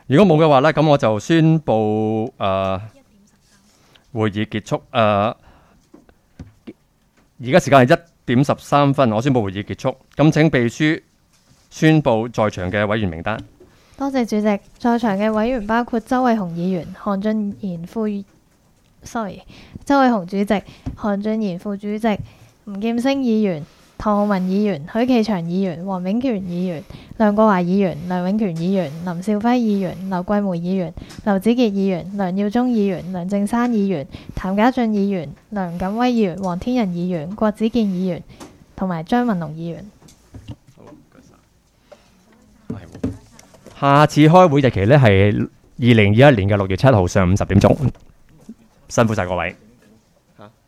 如果冇嘅話咧，咁我就宣布會議結束。而家時間係1:13，我宣布會議結束。咁請秘書宣布在場嘅委員名單。 多謝主席，在場嘅委員包括周偉雄議員、韓俊賢周偉雄主席、韓俊賢副主席、吳劍星議員、唐浩文議員、許啟祥議員、黃炳權議員、梁國華議員、梁永權議員、林兆輝議員、劉桂梅議員、劉子傑議員、梁耀忠議員、梁正山議員、譚家俊議員、梁錦威議員、黃天仁議員、郭子健議員同埋張文龍議員。 下次開會日期呢係2021年嘅6月7號上午10點鐘。辛苦晒各位。